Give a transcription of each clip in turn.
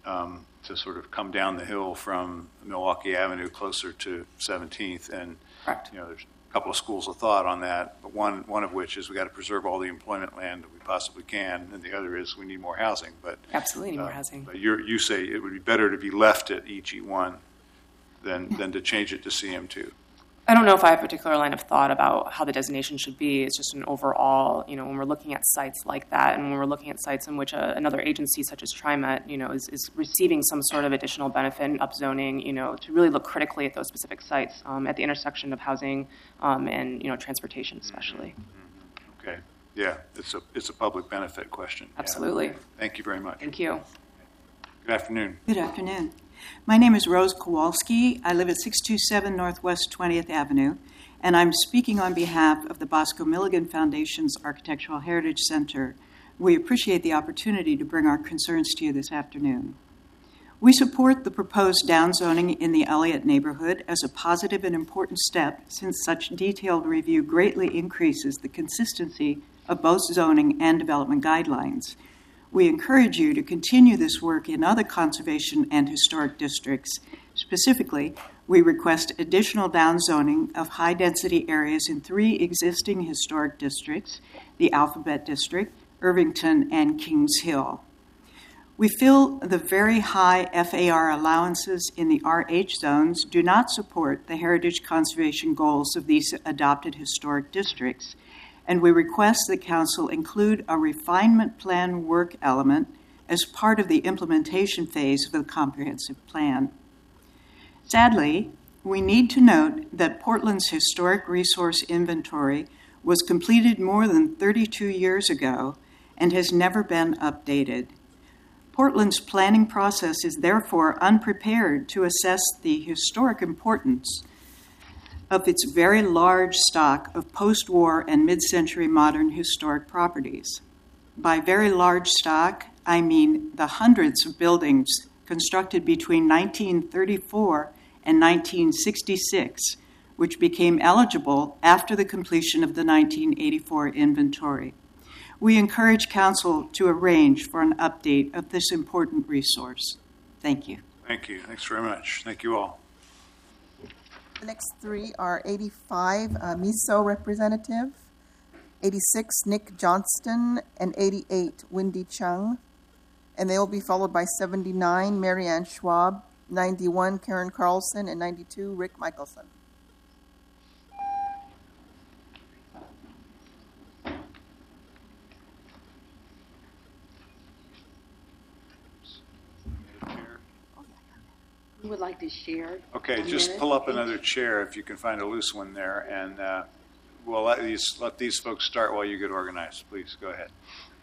to sort of come down the hill from Milwaukee Avenue closer to 17th. And, Correct. there's a couple of schools of thought on that, but one of which is we got to preserve all the employment land that we possibly can, and the other is we need more housing. But absolutely need more housing. But you say it would be better to be left at EG1 than to change it to CM2. I don't know if I have a particular line of thought about how the designation should be. It's just an overall, when we're looking at sites like that, and when we're looking at sites in which another agency such as TriMet, is receiving some sort of additional benefit and upzoning, to really look critically at those specific sites at the intersection of housing and transportation, especially. Mm-hmm. Okay. Yeah, it's a public benefit question. Absolutely. Yeah. Thank you very much. Thank you. Good afternoon. Good afternoon. My name is Rose Kowalski. I live at 627 Northwest 20th Avenue, and I'm speaking on behalf of the Bosco Milligan Foundation's Architectural Heritage Center. We appreciate the opportunity to bring our concerns to you this afternoon. We support the proposed downzoning in the Elliott neighborhood as a positive and important step, since such detailed review greatly increases the consistency of both zoning and development guidelines. We encourage you to continue this work in other conservation and historic districts. Specifically, we request additional downzoning of high-density areas in 3 existing historic districts, the Alphabet District, Irvington, and Kings Hill. We feel the very high FAR allowances in the RH zones do not support the heritage conservation goals of these adopted historic districts, and we request that Council include a refinement plan work element as part of the implementation phase of the comprehensive plan. Sadly, we need to note that Portland's historic resource inventory was completed more than 32 years ago and has never been updated. Portland's planning process is therefore unprepared to assess the historic importance of its very large stock of post-war and mid-century modern historic properties. By very large stock, I mean the hundreds of buildings constructed between 1934 and 1966, which became eligible after the completion of the 1984 inventory. We encourage Council to arrange for an update of this important resource. Thank you. Thank you. Thanks very much. Thank you all. The next 3 are 85, MISO representative, 86, Nick Johnston, and 88, Wendy Chung. And they will be followed by 79, Marianne Schwab, 91, Karen Carlson, and 92, Rick Michelson. Who would like to share? Okay, just pull up another chair if you can find a loose one there, and we'll let these folks start while you get organized. Please, go ahead.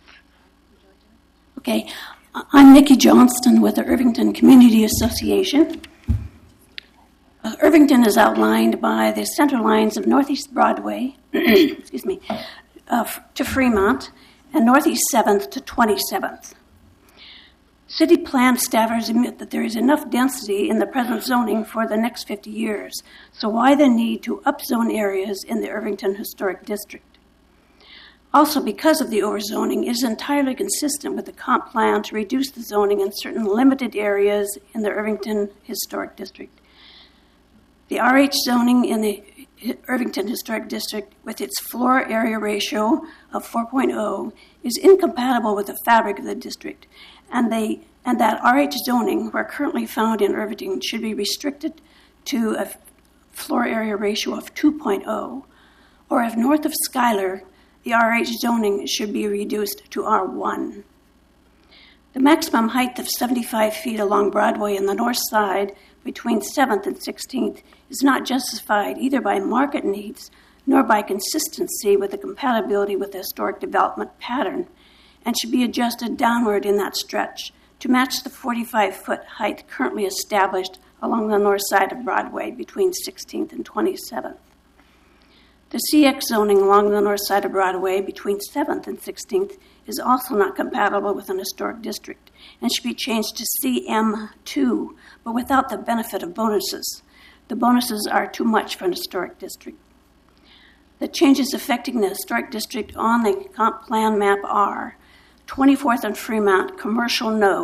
Okay, I'm Nikki Johnston with the Irvington Community Association. Irvington is outlined by the center lines of Northeast Broadway, excuse me, to Fremont, and Northeast 7th to 27th. City plan staffers admit that there is enough density in the present zoning for the next 50 years, so why the need to upzone areas in the Irvington Historic District? Also, because of the overzoning, it is entirely consistent with the comp plan to reduce the zoning in certain limited areas in the Irvington Historic District. The RH zoning in the Irvington Historic District, with its floor area ratio of 4.0, is incompatible with the fabric of the district, and that RH zoning, where currently found in Irvington, should be restricted to a floor area ratio of 2.0, or if north of Schuyler, the RH zoning should be reduced to R1. The maximum height of 75 feet along Broadway on the north side between 7th and 16th is not justified either by market needs nor by consistency with the compatibility with the historic development pattern, and should be adjusted downward in that stretch to match the 45-foot height currently established along the north side of Broadway between 16th and 27th. The CX zoning along the north side of Broadway between 7th and 16th is also not compatible with an historic district and should be changed to CM2, but without the benefit of bonuses. The bonuses are too much for an historic district. The changes affecting the historic district on the comp plan map are 24th and Fremont commercial node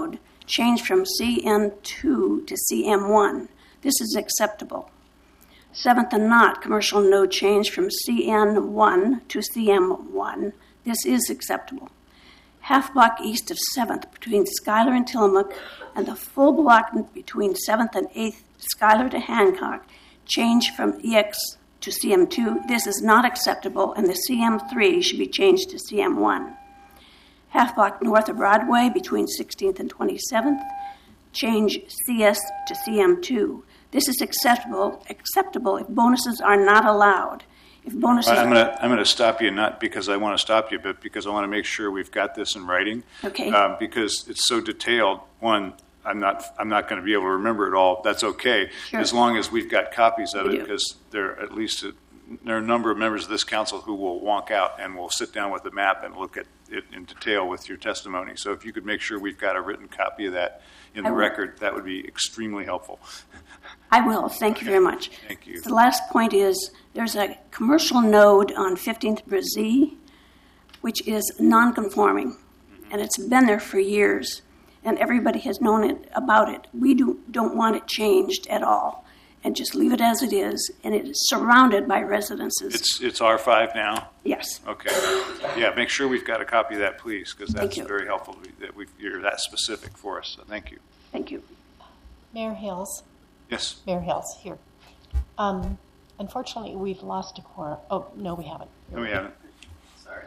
change from CM2 to CM1. This is acceptable. 7th and Knott, commercial node change from CN1 to CM1. This is acceptable. Half block east of 7th between Schuyler and Tillamook, and the full block between 7th and 8th, Schuyler to Hancock, change from EX to CM2. This is not acceptable, and the CM3 should be changed to CM1. Half block north of Broadway between 16th and 27th, change CS to CM2. This is acceptable if bonuses are not allowed. If bonuses I'm going to stop you, not because I want to stop you, but because I want to make sure we've got this in writing. Okay. Because it's so detailed. One, I'm not going to be able to remember it all. That's okay, Sure. as long as we've got copies of We it, do. because there are a number of members of this council who will walk out and will sit down with the map and look at it in detail with your testimony. So if you could make sure we've got a written copy of that in the I will. record, that would be extremely helpful. I will. Thank you very much. Thank you. The last point is there's a commercial node on 15th Brazil, which is non-conforming, and it's been there for years, and everybody has known about it. We don't want it changed at all, and just leave it as it is, and it is surrounded by residences. It's R5 now? Yes. Okay. Yeah, make sure we've got a copy of that, please, because Thank that's you. very helpful that you're that specific for us. So thank you. Thank you. Mayor Hills. Yes. Mayor Hills, here. Unfortunately, we've lost a quorum. Oh, no, we haven't. No, we haven't. Sorry.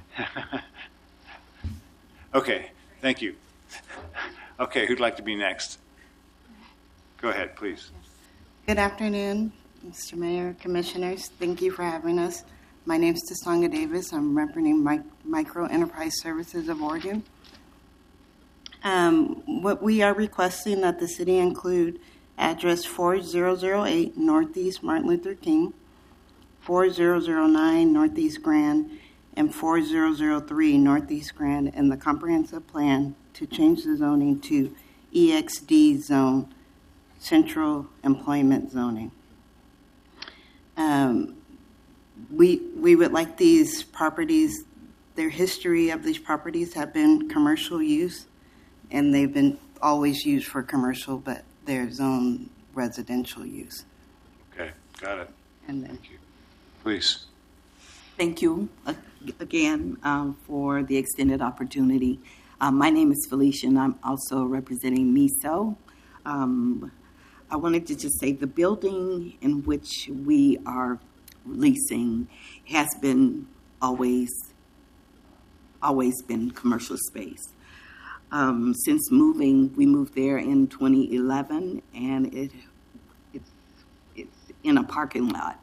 Okay, thank you. Okay, who'd like to be next? Go ahead, please. Good afternoon, Mr. Mayor, Commissioners. Thank you for having us. My name is Tasonga Davis. I'm representing Micro Enterprise Services of Oregon. What we are requesting that the city include address 4008 Northeast Martin Luther King, 4009 Northeast Grand, and 4003 Northeast Grand in the comprehensive plan to change the zoning to EXD zone, Central Employment Zoning. We would like these properties, their history of these properties have been commercial use, and they've been always used for commercial, but they're zone residential use. Okay, got it. And then, Thank you. Please. Thank you again for the extended opportunity. My name is Felicia, and I'm also representing MISO. I wanted to just say the building in which we are leasing has been always been commercial space. Since moving, we moved there in 2011, and it's in a parking lot.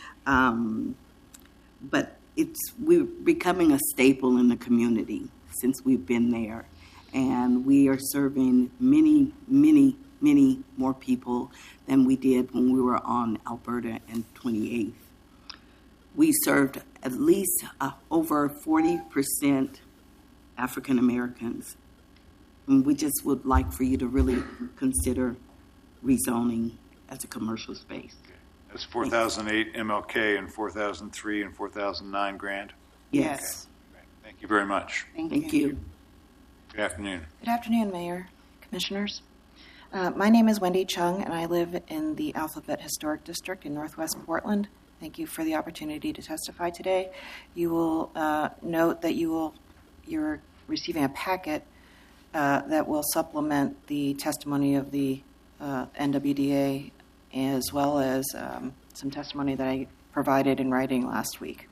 But we're becoming a staple in the community since we've been there, and we are serving many, many, many more people than we did when we were on Alberta and 28th. We served at least over 40% African Americans. And we just would like for you to really consider rezoning as a commercial space. That's 4008 MLK and 4003 and 4009 Grand. Yes. Okay. Thank you very much. Thank you. Good afternoon. Good afternoon, Mayor, Commissioners. My name is Wendy Chung, and I live in the Alphabet Historic District in Northwest Portland. Thank you for the opportunity to testify today. You will note that you're receiving a packet that will supplement the testimony of the NWDA, as well as some testimony that I provided in writing last week.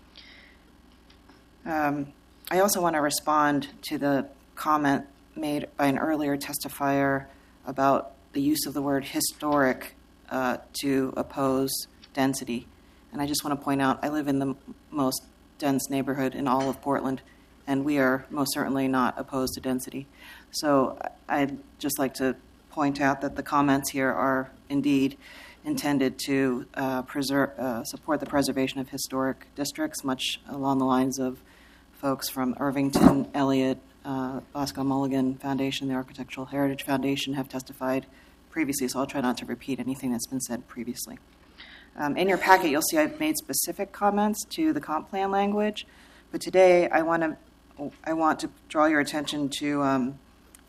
I also want to respond to the comment made by an earlier testifier about the use of the word historic to oppose density. And I just want to point out, I live in the most dense neighborhood in all of Portland, and we are most certainly not opposed to density. So I'd just like to point out that the comments here are indeed intended to support the preservation of historic districts, much along the lines of folks from Irvington, Elliott, Bosco Mulligan Foundation, the Architectural Heritage Foundation have testified previously, so I'll try not to repeat anything that's been said previously. In your packet, you'll see I've made specific comments to the comp plan language, but today I want to draw your attention to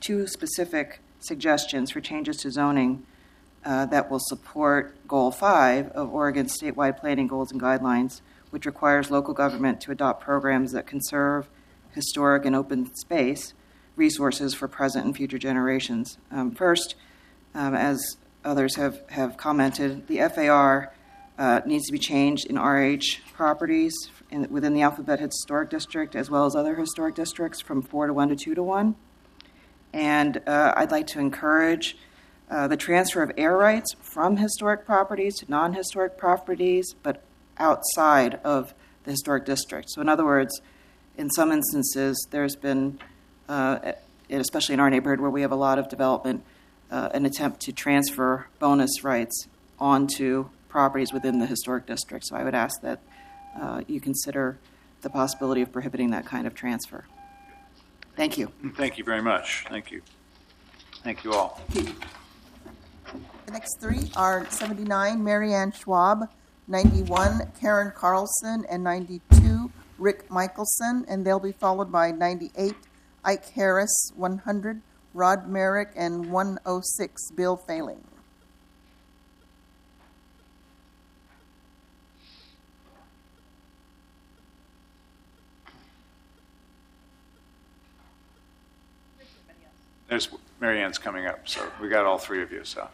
two specific suggestions for changes to zoning that will support Goal 5 of Oregon's statewide planning goals and guidelines, which requires local government to adopt programs that conserve historic and open space resources for present and future generations. First, as others have commented, the FAR needs to be changed in RH properties within the Alphabet Historic District as well as other historic districts from 4-1 to 2-1. And I'd like to encourage the transfer of air rights from historic properties to non-historic properties, but outside of the historic district. So in other words, in some instances, there's been, especially in our neighborhood where we have a lot of development, an attempt to transfer bonus rights onto properties within the historic district. So I would ask that you consider the possibility of prohibiting that kind of transfer. Thank you. Thank you very much. Thank you. Thank you all. The next three are 79, Marianne Schwab, 91, Karen Carlson, and 92, Rick Michelson, and they'll be followed by 98, Ike Harris, 100, Rod Merrick, and 106, Bill Failing. There's Marianne's coming up, so we got all three of you. So,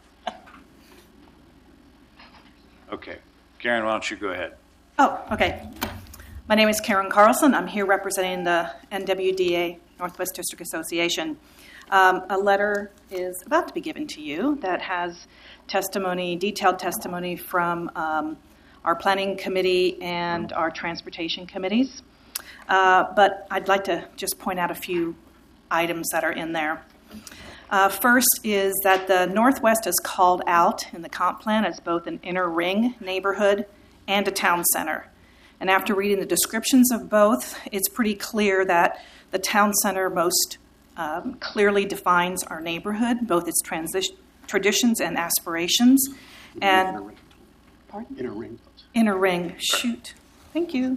okay, Karen, why don't you go ahead? Oh, okay. My name is Karen Carlson. I'm here representing the NWDA Northwest District Association. A letter is about to be given to you that has testimony, detailed testimony from our planning committee and our transportation committees. But I'd like to just point out a few items that are in there. First is that the Northwest is called out in the comp plan as both an inner ring neighborhood and a town center. And after reading the descriptions of both, it's pretty clear that the town center most clearly defines our neighborhood, both its traditions and aspirations. And pardon? Inner ring. Inner ring. Shoot. Thank you.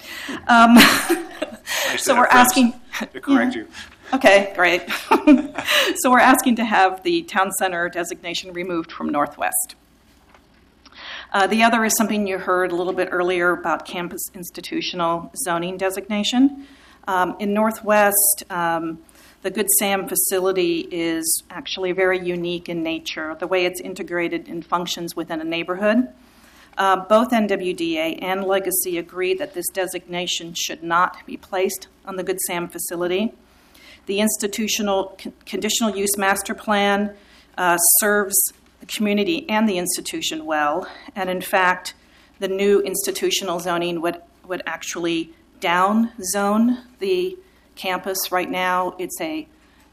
So we're asking to correct you. Okay, great. So we're asking to have the town center designation removed from Northwest. The other is something you heard a little bit earlier about campus institutional zoning designation. In Northwest, the Good Sam facility is actually very unique in nature, the way it's integrated and functions within a neighborhood. Both NWDA and Legacy agree that this designation should not be placed on the Good Sam facility. The institutional conditional use master plan serves the community and the institution well, and in fact, the new institutional zoning would actually down zone the campus. Right now, it's a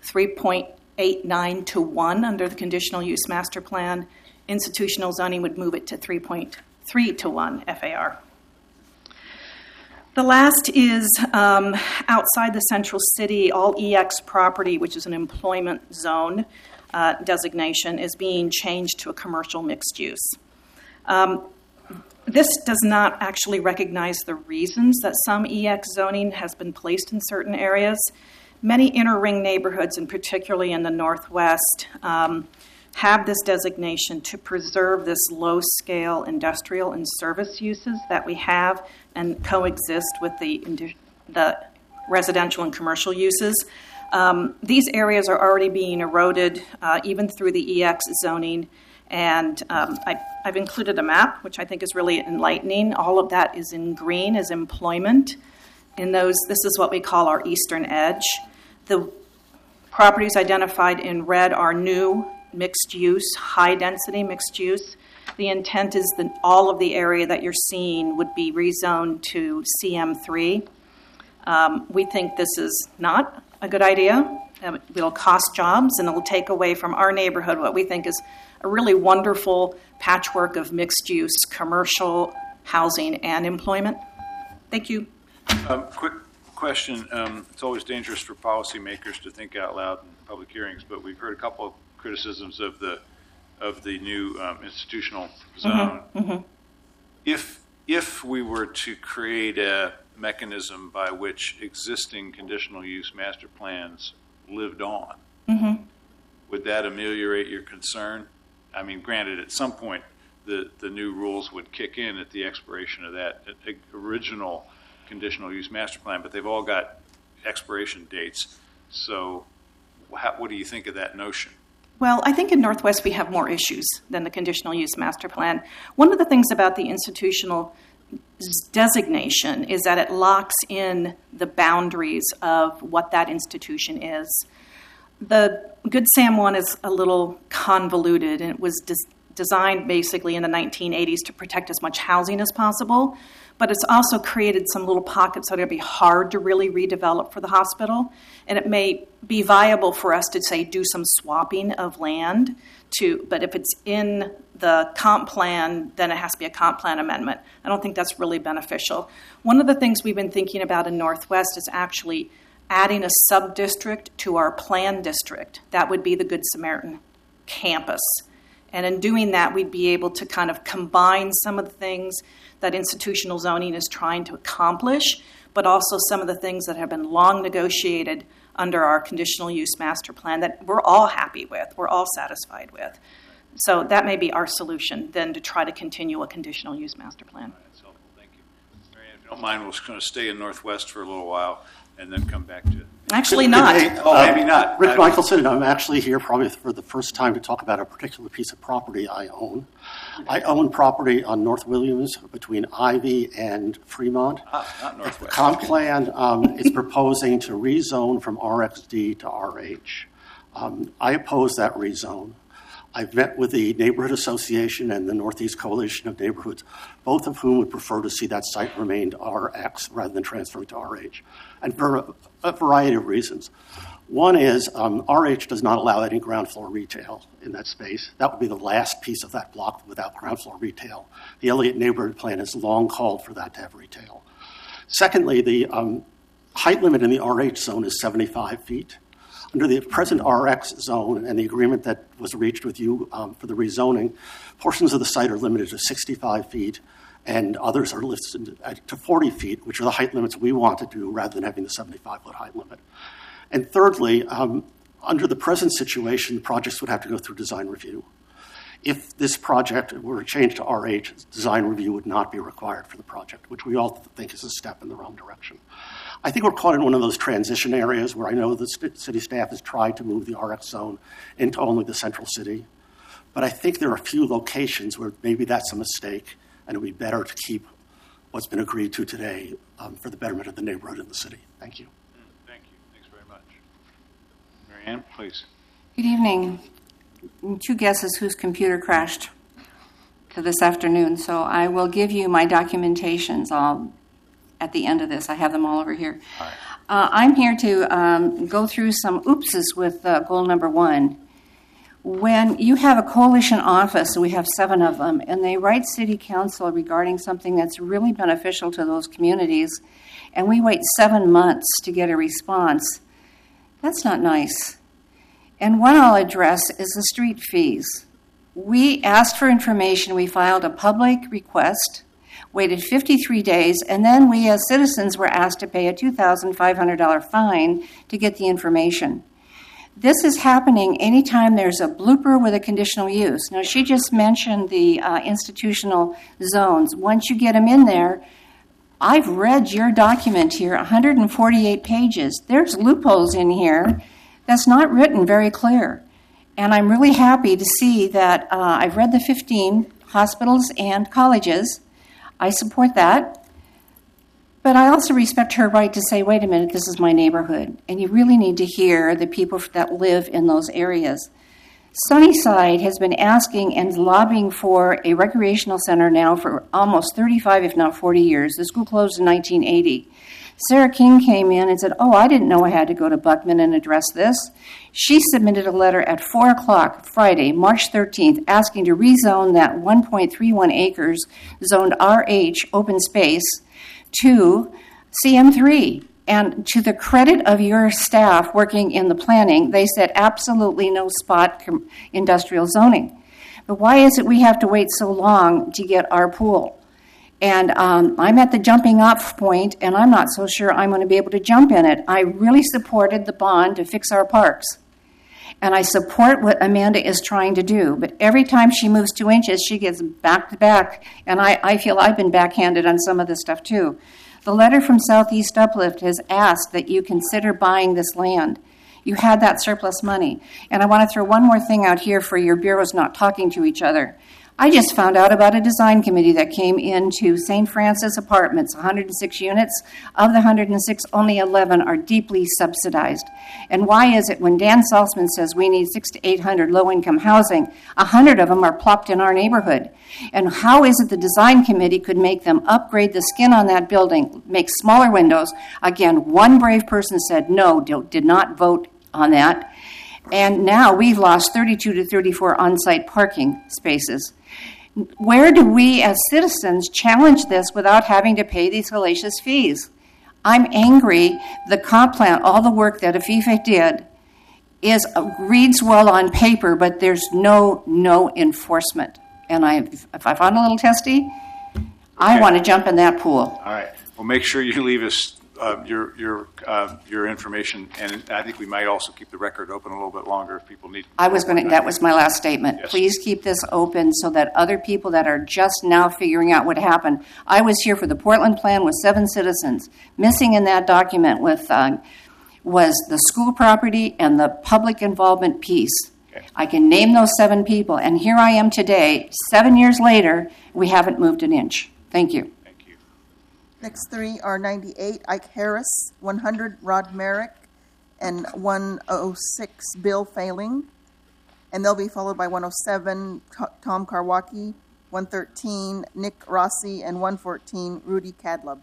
3.89 to 1 under the conditional use master plan. Institutional zoning would move it to 3.3 to 1 FAR. The last is outside the central city, all EX property, which is an employment zone designation, is being changed to a commercial mixed use. This does not actually recognize the reasons that some EX zoning has been placed in certain areas. Many inner ring neighborhoods, and particularly in the Northwest, have this designation to preserve this low-scale industrial and service uses that we have and coexist with the residential and commercial uses. These areas are already being eroded, even through the EX zoning, and I've included a map, which I think is really enlightening. All of that is in green as employment. This is what we call our eastern edge. The properties identified in red are new mixed use, high density mixed use. The intent is that all of the area that you're seeing would be rezoned to CM3. We think this is not a good idea. It'll cost jobs and it'll take away from our neighborhood what we think is a really wonderful patchwork of mixed use, commercial, housing, and employment. Thank you. Quick question. It's always dangerous for policymakers to think out loud in public hearings, but we've heard a couple of criticisms of the new institutional zone. Mm-hmm. If we were to create a mechanism by which existing conditional use master plans lived on, Mm-hmm. Would that ameliorate your concern? I mean, granted, at some point, the new rules would kick in at the expiration of that original conditional use master plan, but they've all got expiration dates. So what do you think of that notion? Well, I think in Northwest we have more issues than the conditional use master plan. One of the things about the institutional designation is that it locks in the boundaries of what that institution is. The Good Sam one is a little convoluted, and it was designed basically in the 1980s to protect as much housing as possible, but it's also created some little pockets that are going to be hard to really redevelop for the hospital, and it may be viable for us to, say, do some swapping of land, but if it's in the comp plan, then it has to be a comp plan amendment. I don't think that's really beneficial. One of the things we've been thinking about in Northwest is actually adding a sub-district to our plan district. That would be the Good Samaritan campus. And in doing that, we'd be able to kind of combine some of the things that institutional zoning is trying to accomplish, but also some of the things that have been long negotiated under our conditional use master plan that we're all happy with, we're all satisfied with. So that may be our solution, then, to try to continue a conditional use master plan. That's helpful. Thank you. Marianne, if you don't mind, we're just going to stay in Northwest for a little while and then come back to... Actually not. Maybe not. Rick Michelson, I'm actually here probably for the first time to talk about a particular piece of property I own. I own property on North Williams between Ivy and Fremont. Not Northwest. The comp plan is proposing to rezone from RXD to RH. I oppose that rezone. I've met with the Neighborhood Association and the Northeast Coalition of Neighborhoods, both of whom would prefer to see that site remained RX rather than transferring to RH, and for a variety of reasons. One is RH does not allow any ground floor retail in that space. That would be the last piece of that block without ground floor retail. The Elliott Neighborhood Plan has long called for that to have retail. Secondly, the height limit in the RH zone is 75 feet. Under the present RX zone and the agreement that was reached with you for the rezoning, portions of the site are limited to 65 feet and others are listed to 40 feet, which are the height limits we want to do rather than having the 75-foot height limit. And thirdly, under the present situation, the projects would have to go through design review. If this project were changed to RH, design review would not be required for the project, which we all think is a step in the wrong direction. I think we're caught in one of those transition areas where I know the city staff has tried to move the RX zone into only the central city. But I think there are a few locations where maybe that's a mistake, and it would be better to keep what's been agreed to today for the betterment of the neighborhood and the city. Thank you. Thank you. Thanks very much. Marianne, please. Good evening. Two guesses whose computer crashed to this afternoon, so I will give you my documentations at the end of this. I have them all over here. All right. I'm here to go through some oopses with goal number 1. When you have a coalition office, we have 7 of them, and they write city council regarding something that's really beneficial to those communities, and we wait 7 months to get a response, that's not nice. And one I'll address is the street fees. We asked for information, we filed a public request, waited 53 days, and then we as citizens were asked to pay a $2,500 fine to get the information. This is happening anytime there's a blooper with a conditional use. Now, she just mentioned the institutional zones. Once you get them in there, I've read your document here, 148 pages. There's loopholes in here that's not written very clear. And I'm really happy to see that I've read the 15 hospitals and colleges. I support that. But I also respect her right to say, wait a minute, this is my neighborhood. And you really need to hear the people that live in those areas. Sunnyside has been asking and lobbying for a recreational center now for almost 35, if not 40 years. The school closed in 1980. Sarah King came in and said, I didn't know I had to go to Buckman and address this. She submitted a letter at 4 o'clock Friday, March 13th, asking to rezone that 1.31 acres zoned RH open space to CM3. And to the credit of your staff working in the planning, they said absolutely no spot industrial zoning. But why is it we have to wait so long to get our pool? And I'm at the jumping off point, and I'm not so sure I'm going to be able to jump in it. I really supported the bond to fix our parks. And I support what Amanda is trying to do, but every time she moves 2 inches, she gets back to back, and I feel I've been backhanded on some of this stuff too. The letter from Southeast Uplift has asked that you consider buying this land. You had that surplus money. And I want to throw one more thing out here for your bureaus not talking to each other. I just found out about a design committee that came into St. Francis Apartments, 106 units. Of the 106, only 11 are deeply subsidized. And why is it when Dan Salzman says we need 600 to 800 low-income housing, 100 of them are plopped in our neighborhood? And how is it the design committee could make them upgrade the skin on that building, make smaller windows? Again, one brave person said no, did not vote on that. And now we've lost 32 to 34 on-site parking spaces. Where do we as citizens challenge this without having to pay these hellacious fees? I'm angry. The comp plan, all the work that Afifa did, reads well on paper, but there's no enforcement. And if I found a little testy, I want to jump in that pool. All right. Well, make sure you leave us your information, and I think we might also keep the record open a little bit longer if people need. That was my last statement. Yes. Please keep this open so that other people that are just now figuring out what happened. I was here for the Portland plan with 7 citizens. Missing in that document was the school property and the public involvement piece. Okay. I can name those 7 people, and here I am today, 7 years later, we haven't moved an inch. Thank you. Next 3 are 98, Ike Harris, 100, Rod Merrick, and 106, Bill Failing. And they'll be followed by 107, Tom Karwacki, 113, Nick Rossi, and 114, Rudy Cadlub.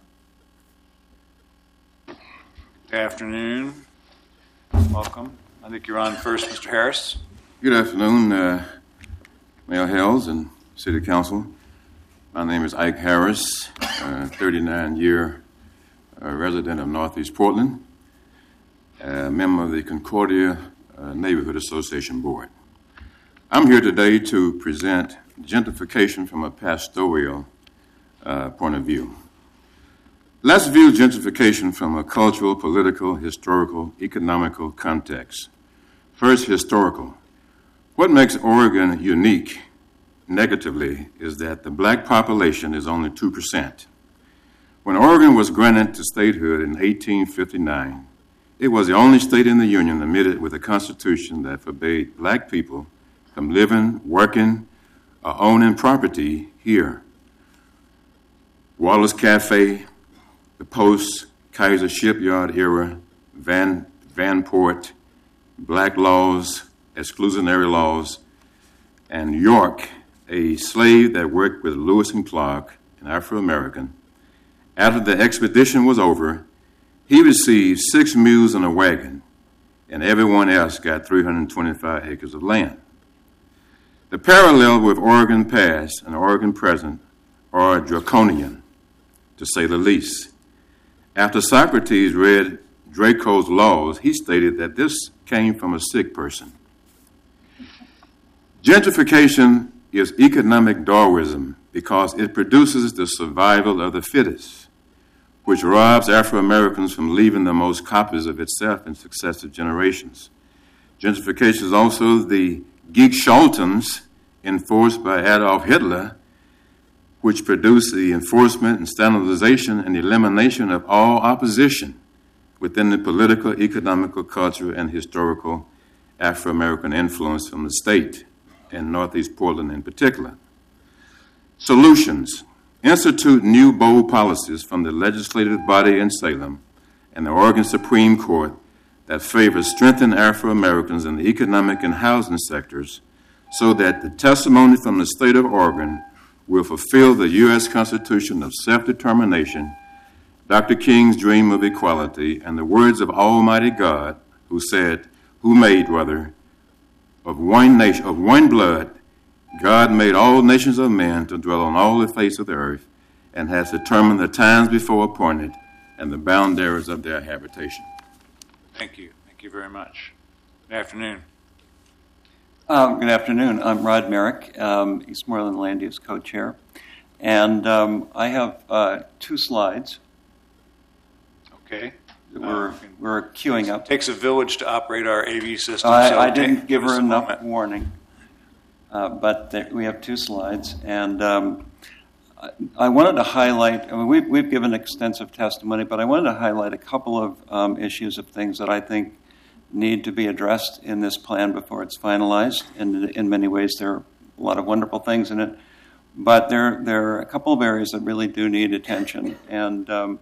Good afternoon. Welcome. I think you're on first, Mr. Harris. Good afternoon, Mayor Hells and City Council. My name is Ike Harris, 39-year resident of Northeast Portland, a member of the Concordia Neighborhood Association Board. I'm here today to present gentrification from a pastoral point of view. Let's view gentrification from a cultural, political, historical, economical context. First, historical. What makes Oregon unique negatively is that the black population is only 2%. When Oregon was granted to statehood in 1859, it was the only state in the Union admitted with a constitution that forbade black people from living, working, or owning property here. Wallace Cafe, the Post, Kaiser Shipyard era, Vanport, black laws, exclusionary laws, and York, a slave that worked with Lewis and Clark, an Afro-American. After the expedition was over, he received 6 mules and a wagon, and everyone else got 325 acres of land. The parallel with Oregon past and Oregon present are draconian, to say the least. After Socrates read Draco's laws, he stated that this came from a sick person. Gentrification is economic Darwinism because it produces the survival of the fittest, which robs Afro-Americans from leaving the most copies of itself in successive generations. Gentrification is also the Geek-Schaltens enforced by Adolf Hitler, which produced the enforcement and standardization and elimination of all opposition within the political, economical, cultural, and historical Afro-American influence from the state, and Northeast Portland in particular. Solutions. Institute new bold policies from the legislative body in Salem and the Oregon Supreme Court that favor strengthening Afro-Americans in the economic and housing sectors so that the testimony from the state of Oregon will fulfill the U.S. Constitution of self-determination, Dr. King's dream of equality, and the words of Almighty God who made of one nation, of one blood, God made all nations of men to dwell on all the face of the earth and has determined the times before appointed and the boundaries of their habitation. Thank you. Thank you very much. Good afternoon. Good afternoon. I'm Rod Merrick, Eastmoreland Land Use Co-Chair. And I have 2 slides. Okay. we're queuing up. It takes a village to operate our AV system. I didn't give her enough warning, but we have 2 slides, and I wanted to highlight. I mean, we've given extensive testimony, but I wanted to highlight a couple of issues of things that I think need to be addressed in this plan before it's finalized. And in many ways, there are a lot of wonderful things in it, but there are a couple of areas that really do need attention. And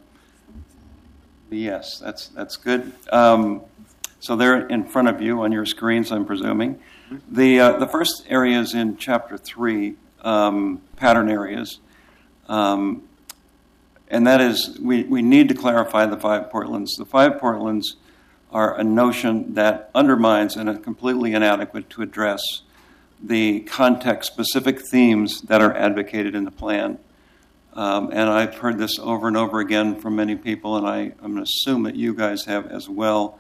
yes, that's good. So they're in front of you on your screens, I'm presuming. The first area is in Chapter 3, pattern areas. And that is, we need to clarify the 5 Portlands. The 5 Portlands are a notion that undermines and is completely inadequate to address the context-specific themes that are advocated in the plan. And I've heard this over and over again from many people, and I'm going to assume that you guys have as well.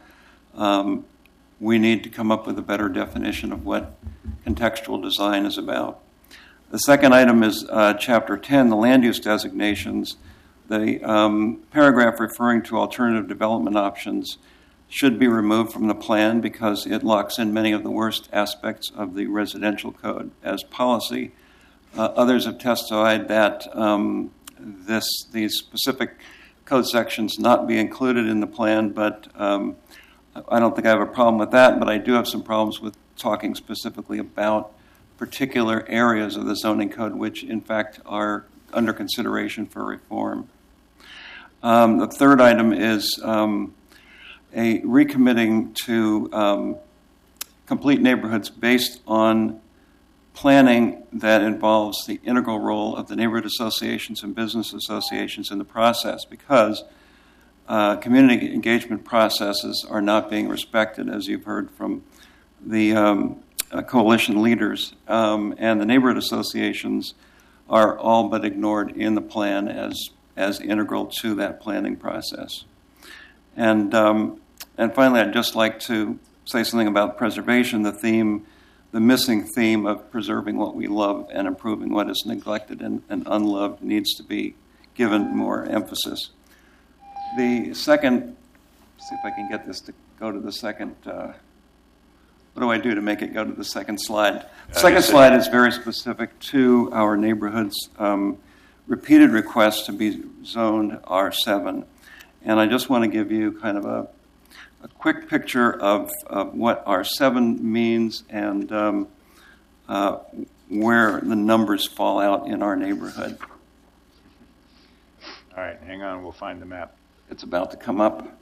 We need to come up with a better definition of what contextual design is about. The second item is Chapter 10, the land use designations. The paragraph referring to alternative development options should be removed from the plan because it locks in many of the worst aspects of the residential code as policy. Others have testified that these specific code sections not be included in the plan, but I don't think I have a problem with that, but I do have some problems with talking specifically about particular areas of the zoning code which, in fact, are under consideration for reform. The third item is a recommitting to complete neighborhoods based on planning that involves the integral role of the neighborhood associations and business associations in the process, because community engagement processes are not being respected, as you've heard from the coalition leaders, and the neighborhood associations are all but ignored in the plan as integral to that planning process. And finally, I'd just like to say something about preservation. The missing theme of preserving what we love and improving what is neglected and unloved needs to be given more emphasis. The second, see if I can get this to go to the second. What do I do to make it go to the second slide? The second slide is very specific to our neighborhoods. Repeated requests to be zoned R7. And I just want to give you kind of a quick picture of what R7 means and where the numbers fall out in our neighborhood. All right, hang on, we'll find the map. It's about to come up.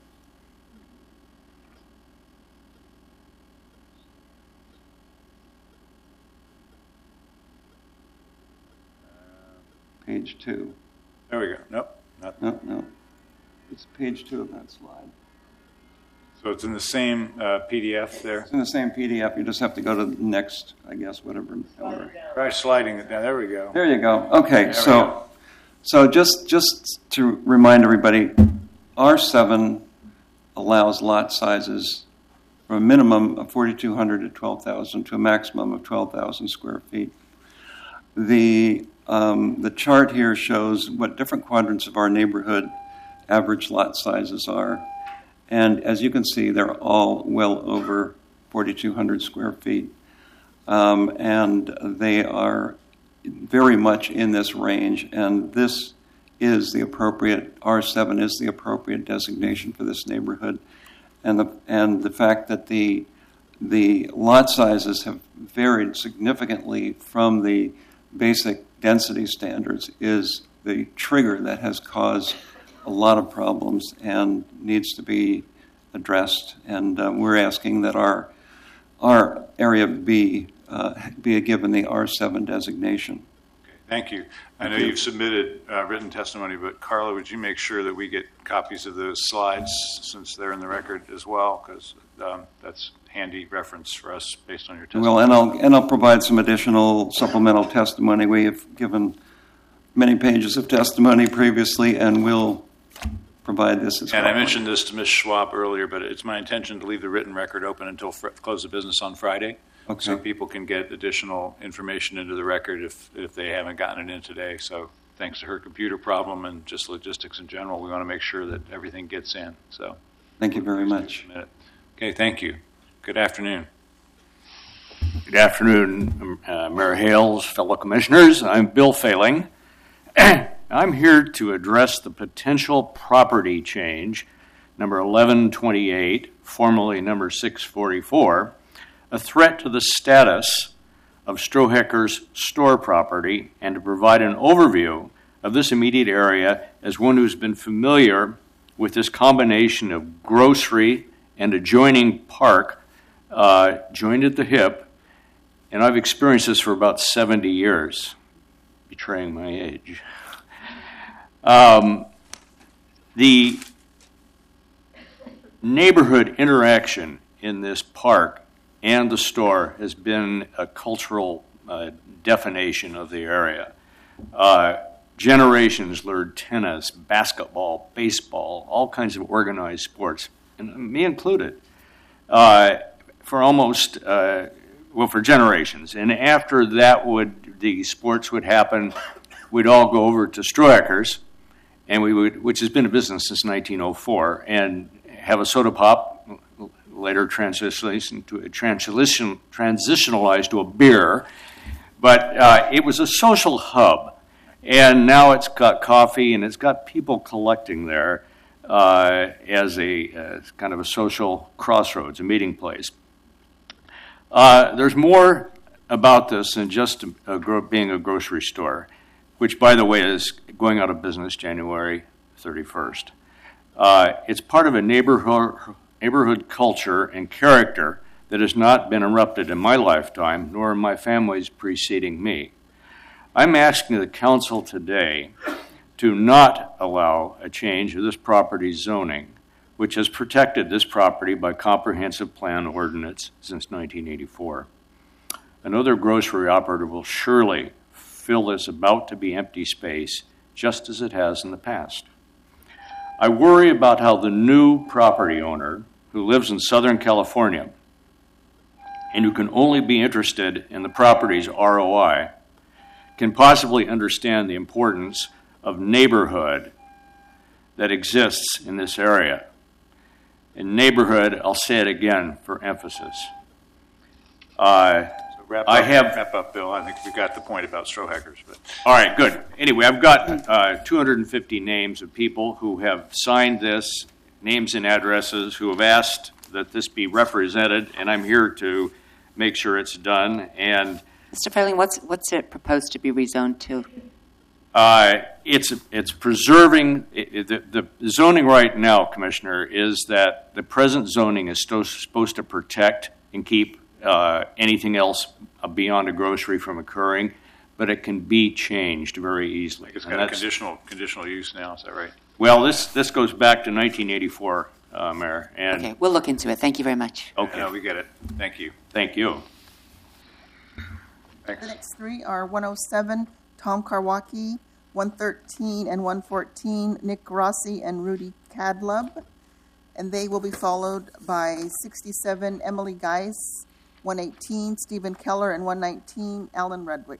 Page 2. There we go. Nope. No. It's page 2 of that slide. So it's in the same PDF there? It's in the same PDF. You just have to go to the next, I guess, whatever. Try sliding it down. There we go. There you go. Okay, so just to remind everybody, R7 allows lot sizes from a minimum of 4,200 to 12,000 to a maximum of 12,000 square feet. The chart here shows what different quadrants of our neighborhood average lot sizes are. And as you can see, they're all well over 4,200 square feet. And they are very much in this range. And this is the appropriate, R7 is the appropriate designation for this neighborhood. And the fact that the lot sizes have varied significantly from the basic density standards is the trigger that has caused a lot of problems and needs to be addressed. And we're asking that our area be given the R7 designation. Okay, thank you. I know you've submitted written testimony, but Carla, would you make sure that we get copies of those slides since they're in the record as well? Because that's handy reference for us based on your testimony. Well, and I'll provide some additional supplemental testimony. We have given many pages of testimony previously, and we'll provide this as well. And I mentioned this to Ms. Schwab earlier, but it's my intention to leave the written record open until close of business on Friday. Okay. So people can get additional information into the record if they haven't gotten it in today. So thanks to her computer problem and just logistics in general, we want to make sure that everything gets in. So Thank you very much. Okay, thank you. Good afternoon. Good afternoon, Mayor Hales, fellow commissioners. I'm Bill Failing. I'm here to address the potential property change, number 1128, formerly number 644, a threat to the status of Strohecker's store property, and to provide an overview of this immediate area as one who's been familiar with this combination of grocery and adjoining park joined at the hip, and I've experienced this for about 70 years, betraying my age. The neighborhood interaction in this park and the store has been a cultural definition of the area. Generations learned tennis, basketball, baseball, all kinds of organized sports, and me included, for almost, for generations. And after that the sports would happen, we'd all go over to Strohecker's, and we would, which has been in business since 1904, and have a soda pop, later transitionalized to a beer. But it was a social hub. And now it's got coffee, and it's got people collecting there as a kind of a social crossroads, a meeting place. There's more about this than just being a grocery store, which, by the way, is going out of business January 31st. It's part of a neighborhood culture and character that has not been erupted in my lifetime, nor in my family's preceding me. I'm asking the council today to not allow a change of this property's zoning, which has protected this property by comprehensive plan ordinance since 1984. Another grocery operator will surely fill this about-to-be empty space, just as it has in the past. I worry about how the new property owner, who lives in Southern California and who can only be interested in the property's ROI, can possibly understand the importance of neighborhood that exists in this area. In neighborhood, I'll say it again for emphasis. Wrap up, Bill. I think we got the point about Strohecker's. But all right, good. Anyway, I've got 250 names of people who have signed this, names and addresses, who have asked that this be represented, and I'm here to make sure it's done. And Mr. Failing, what's it proposed to be rezoned to? It's preserving the zoning right now, Commissioner, is that the present zoning is supposed to protect and keep anything else beyond a grocery from occurring, but it can be changed very easily. It's got a conditional use now. Is that right? Well, this goes back to 1984, Mayor. And okay, we'll look into it. Thank you very much. Okay, no, we get it. Thank you. Thank you. Thanks. The next three are 107, Tom Karwacki, 113 and 114, Nick Rossi and Rudy Cadlub. And they will be followed by 67, Emily Geis, 118, Stephen Keller, and 119, Alan Redwick.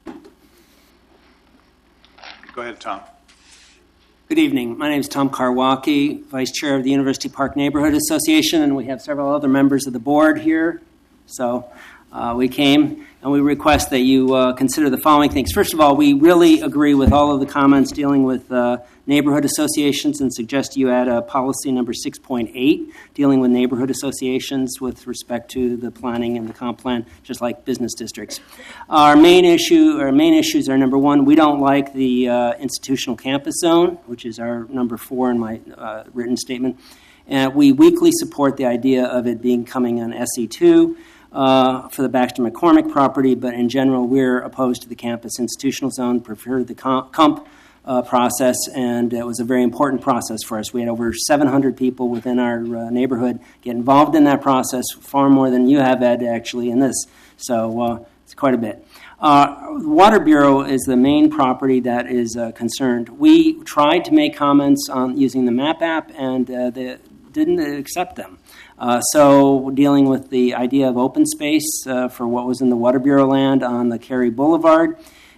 Go ahead, Tom. Good evening. My name is Tom Karwacki, Vice Chair of the University Park Neighborhood Association, and we have several other members of the board here. So we came and we request that you consider the following things. First of all, we really agree with all of the comments dealing with neighborhood associations and suggest you add a policy number 6.8 dealing with neighborhood associations with respect to the planning and the comp plan, just like business districts. Our main issues are, number one, we don't like the institutional campus zone, which is our number 4 in my written statement. And we weakly support the idea of it becoming an SE2 for the Baxter McCormick property, but in general, we're opposed to the campus institutional zone, prefer the CUMP process, and it was a very important process for us. We had over 700 people within our neighborhood get involved in that process, far more than you have, Ed, actually, in this. So it's quite a bit. The Water Bureau is the main property that is concerned. We tried to make comments on using the MAP app, and they didn't accept them. So dealing with the idea of open space for what was in the Water Bureau land on the Cary Boulevard,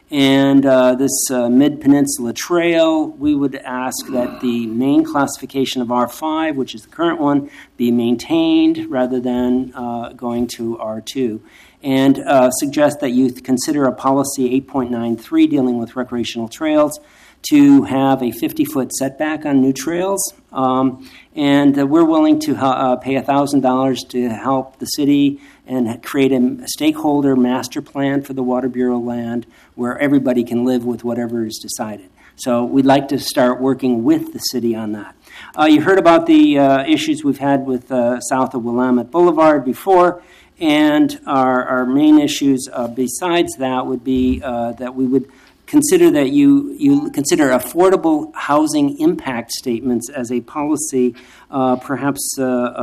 And this Mid-Peninsula Trail, we would ask that the main classification of R5, which is the current one, be maintained rather than going to R2. And suggest that you consider a policy 8.93 dealing with recreational trails to have a 50-foot setback on new trails. And we're willing to pay $1,000 to help the city and create a stakeholder master plan for the Water Bureau land where everybody can live with whatever is decided. So we'd like to start working with the city on that. You heard about the issues we've had with south of Willamette Boulevard before, and our main issues besides that would be that we would consider that you consider affordable housing impact statements as a policy, perhaps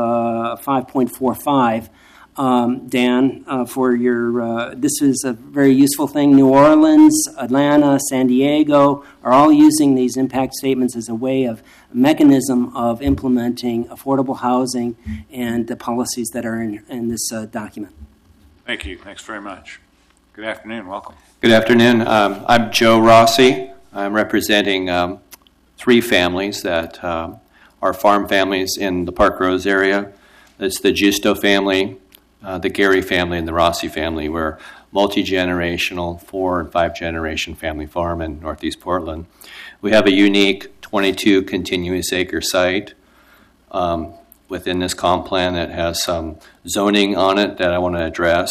5.45. Dan, for your, this is a very useful thing. New Orleans, Atlanta, San Diego are all using these impact statements as a way of mechanism of implementing affordable housing and the policies that are in this document. Thank you. Thanks very much. Good afternoon. Welcome. Good afternoon. I'm Joe Rossi. I'm representing 3 families that are farm families in the Park Rose area. It's the Justo family, the Gary family, and the Rossi family. We're multi-generational, 4- and 5-generation family farm in Northeast Portland. We have a unique 22 continuous acre site within this comp plan that has some zoning on it that I want to address.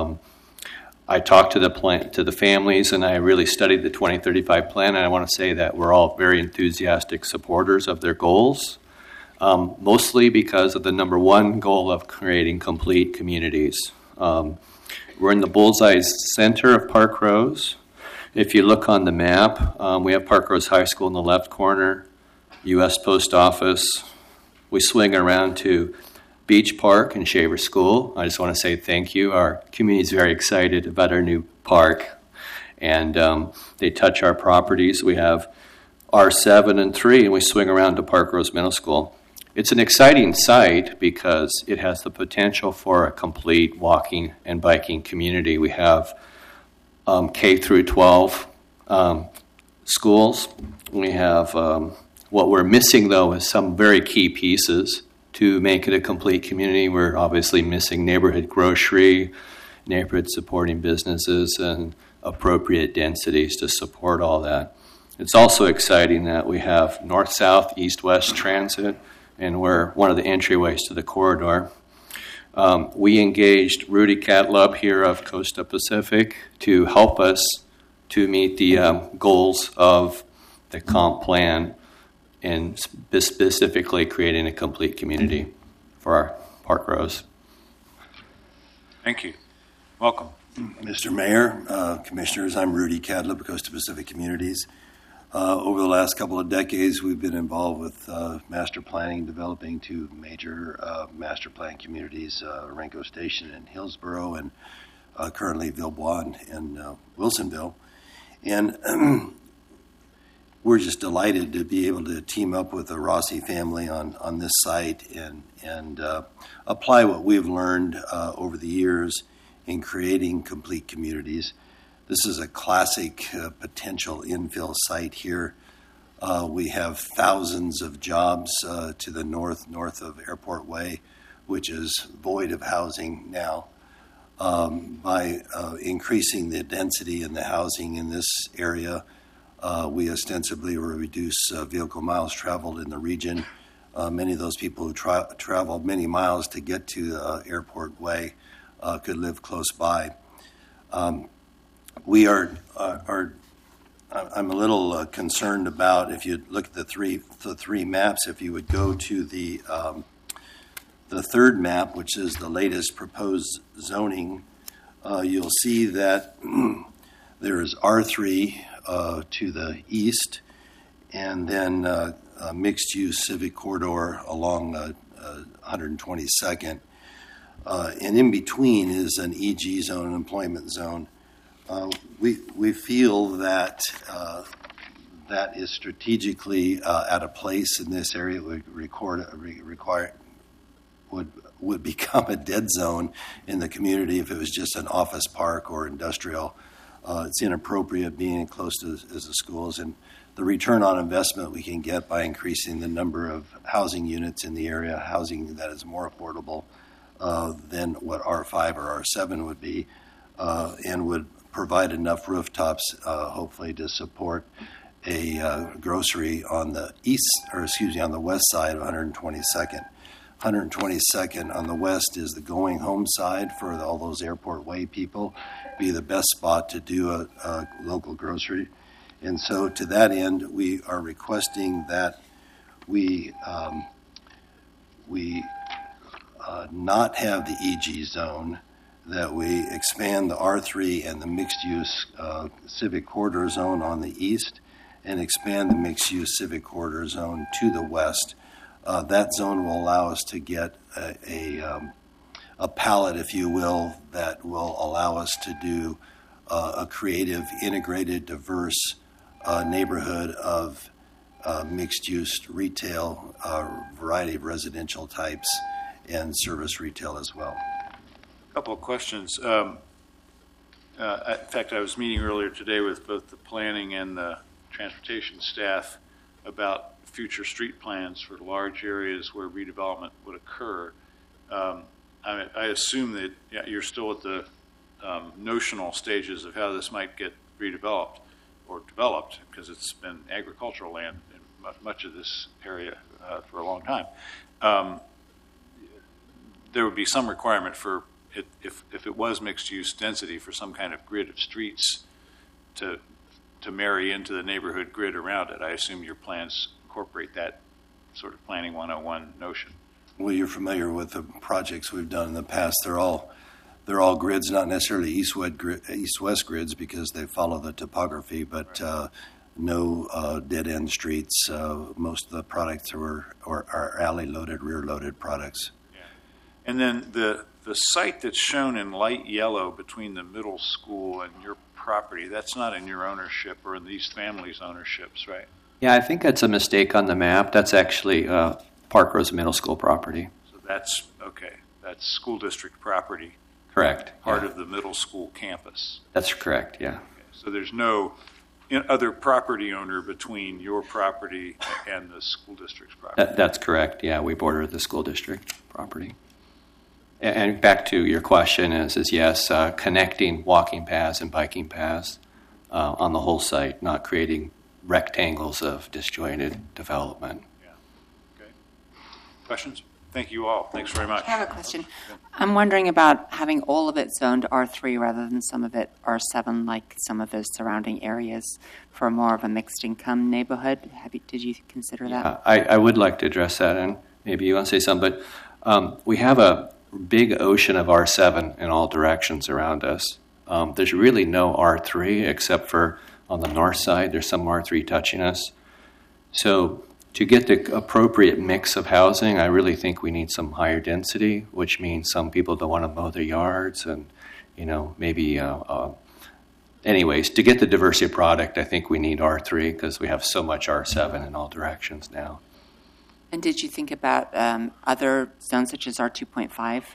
I talked to the families, and I really studied the 2035 plan, and I want to say that we're all very enthusiastic supporters of their goals. Mostly because of the number one goal of creating complete communities. We're in the bullseye center of Park Rose. If you look on the map, we have Park Rose High School in the left corner, U.S. Post Office. We swing around to Beach Park and Shaver School. I just want to say thank you. Our community is very excited about our new park, and they touch our properties. We have R7 and 3, and we swing around to Park Rose Middle School. It's an exciting site because it has the potential for a complete walking and biking community. We have K through 12 schools. We have what we're missing, though, is some very key pieces to make it a complete community. We're obviously missing neighborhood grocery, neighborhood supporting businesses, and appropriate densities to support all that. It's also exciting that we have north-south, east-west transit, and we're one of the entryways to the corridor. We engaged Rudy Catlub here of Costa Pacific to help us to meet the goals of the comp plan and specifically creating a complete community for our Park Rose. Thank you. Welcome. Mr. Mayor, Commissioners, I'm Rudy Catlub of Costa Pacific Communities. Over the last couple of decades, we've been involved with master planning, developing 2 major master plan communities, Renko Station in Hillsborough and currently Villebois in Wilsonville. And we're just delighted to be able to team up with the Rossi family on this site and apply what we've learned over the years in creating complete communities. This is a classic potential infill site here. We have thousands of jobs to the north of Airport Way, which is void of housing now. By increasing the density in the housing in this area, we ostensibly will reduce vehicle miles traveled in the region. Many of those people who travel many miles to get to Airport Way could live close by. We are I'm a little concerned about, if you look at the three maps, if you would go to the third map, which is the latest proposed zoning, you'll see that there is R3 to the east, and then a mixed-use civic corridor along 122nd. And in between is an EG zone, an employment zone. We feel that that is strategically at a place in this area that would become a dead zone in the community if it was just an office park or industrial It's inappropriate being close to as the schools, and the return on investment we can get by increasing the number of housing units in the area, housing that is more affordable than what R5 or R7 would be, and would provide enough rooftops, hopefully, to support a grocery on the on the west side of 122nd. 122nd on the west is the going home side for all those Airport Way people. Be the best spot to do a local grocery. And so to that end, we are requesting that we not have the EG zone, that we expand the R3 and the mixed-use civic corridor zone on the east, and expand the mixed-use civic corridor zone to the west. That zone will allow us to get a palette, if you will, that will allow us to do a creative, integrated, diverse neighborhood of mixed-use retail, variety of residential types, and service retail as well. A couple of questions. In fact, I was meeting earlier today with both the planning and the transportation staff about future street plans for large areas where redevelopment would occur. I assume that you're still at the notional stages of how this might get redeveloped or developed, because it's been agricultural land in much of this area for a long time. There would be some requirement for it, if it was mixed-use density, for some kind of grid of streets to marry into the neighborhood grid around it. I assume your plans incorporate that sort of planning 101 notion. Well, you're familiar with the projects we've done in the past. They're all grids, not necessarily east-west grids, because they follow the topography, but no dead-end streets. Most of the products are alley-loaded, rear-loaded products. Yeah. And then the site that's shown in light yellow between the middle school and your property, that's not in your ownership or in these families' ownerships, right? Yeah, I think that's a mistake on the map. That's actually Parkrose Middle School property. So that's, okay, that's school district property. Correct. Part of the middle school campus. That's correct, yeah. Okay. So there's no other property owner between your property and the school district's property? That's correct, yeah. We border the school district property. And back to your question is yes, connecting walking paths and biking paths on the whole site, not creating rectangles of disjointed development. Yeah. Okay. Questions? Thank you all. Thanks very much. I have a question. I'm wondering about having all of it zoned R3 rather than some of it R7, like some of the surrounding areas, for more of a mixed income neighborhood. Did you consider that? I would like to address that, and maybe you want to say something, but we have a big ocean of R7 in all directions around us. There's really no R3 except for on the north side. There's some R3 touching us. So to get the appropriate mix of housing, I really think we need some higher density, which means some people don't want to mow their yards, and maybe. Anyways, to get the diversity of product, I think we need R3 because we have so much R7 in all directions now. And did you think about other zones such as R2.5?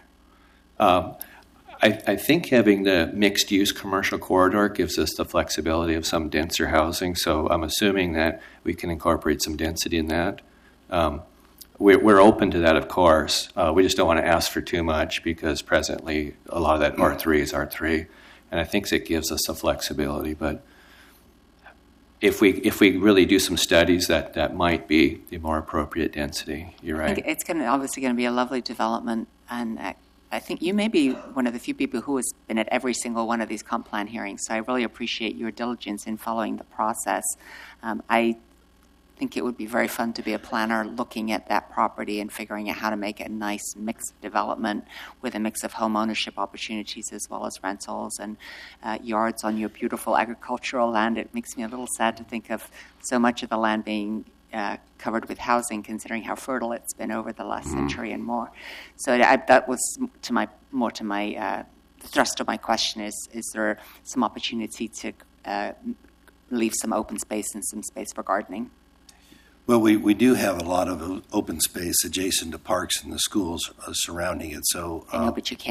I think having the mixed-use commercial corridor gives us the flexibility of some denser housing, so I'm assuming that we can incorporate some density in that. We're open to that, of course. We just don't want to ask for too much because presently a lot of that R3 is R3, and I think it gives us some flexibility. But if we really do some studies, that might be the more appropriate density. You're right. I think it's obviously going to be a lovely development, and I think you may be one of the few people who has been at every single one of these comp plan hearings, so I really appreciate your diligence in following the process. I think it would be very fun to be a planner looking at that property and figuring out how to make a nice mixed development with a mix of home ownership opportunities as well as rentals and yards on your beautiful agricultural land. It makes me a little sad to think of so much of the land being covered with housing, considering how fertile it's been over the last century and more. So that was the thrust of my question is there some opportunity to leave some open space and some space for gardening? Well, we do have a lot of open space adjacent to parks and the schools surrounding it. So I know, but you can't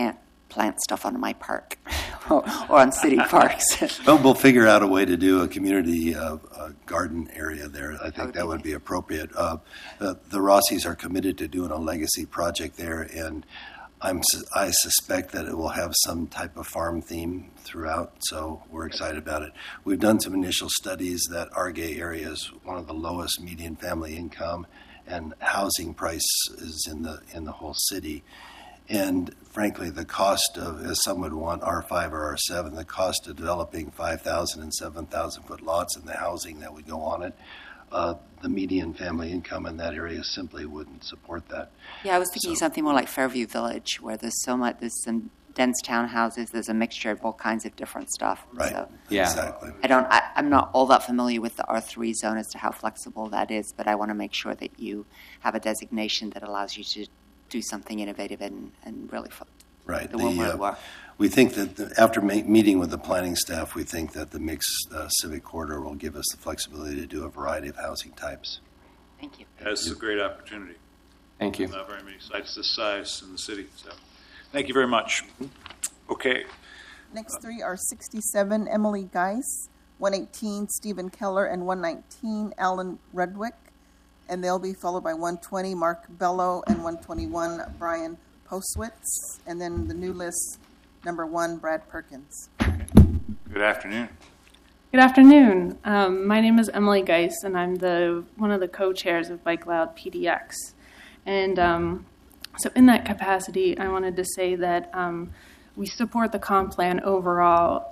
plant stuff on my park or on city parks. Well, we'll figure out a way to do a community garden area there. I think that would be appropriate. The Rossies are committed to doing a legacy project there, and I suspect that it will have some type of farm theme throughout, so we're excited about it. We've done some initial studies that our gay area is one of the lowest median family income, and housing price is in the whole city. And frankly, the cost of, as some would want, R5 or R7, the cost of developing 5,000 and 7,000 foot lots and the housing that would go on it, the median family income in that area simply wouldn't support that. Yeah, I was thinking something more like Fairview Village, where there's some dense townhouses, there's a mixture of all kinds of different stuff. Right, so exactly. I'm not all that familiar with the R3 zone as to how flexible that is, but I want to make sure that you have a designation that allows you to do something innovative and really right. The world work. We think that after meeting with the planning staff, we think that the mixed civic corridor will give us the flexibility to do a variety of housing types. Thank you. Yeah, this is a great opportunity. Thank you. Not very many sites this size in the city. So, thank you very much. Okay. Next three are 67 Emily Geis, 118 Stephen Keller, and 119 Alan Redwick. And they'll be followed by 120 Mark Bello and 121 Brian Postwitz. And then the new list, number 1, Brad Perkins. Good afternoon. Good afternoon. My name is Emily Geis, and I'm one of the co-chairs of Bike Loud PDX. And so in that capacity, I wanted to say that we support the comp plan overall,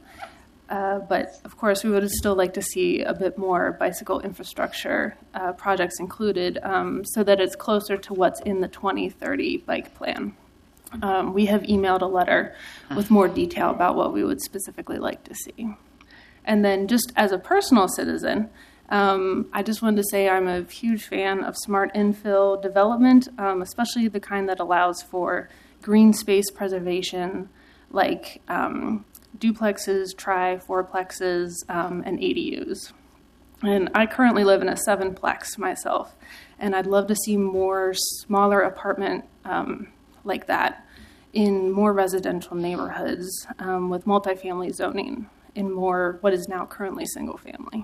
but of course we would still like to see a bit more bicycle infrastructure projects included so that it's closer to what's in the 2030 bike plan. We have emailed a letter with more detail about what we would specifically like to see. And then just as a personal citizen, I just wanted to say I'm a huge fan of smart infill development, especially the kind that allows for green space preservation, like duplexes, fourplexes, and ADUs. And I currently live in a 7-plex myself, and I'd love to see more smaller apartment like that in more residential neighborhoods with multifamily zoning in more what is now currently single family.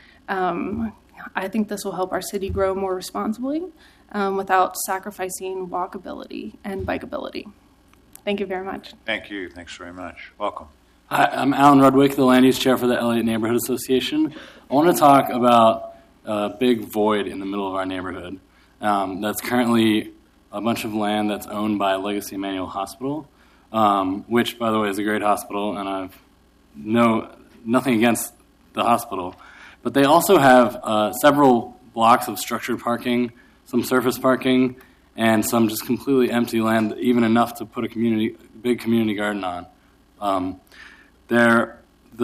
I think this will help our city grow more responsibly without sacrificing walkability and bikeability. Thank you very much. Thank you. Thanks very much. Welcome. Hi, I'm Alan Rudwick, the Land Use Chair for the Elliott Neighborhood Association. I want to talk about a big void in the middle of our neighborhood. That's currently a bunch of land that's owned by Legacy Emmanuel Hospital, which, by the way, is a great hospital, and I've nothing against the hospital. But they also have several blocks of structured parking, some surface parking, and some just completely empty land, even enough to put a big community garden on. Their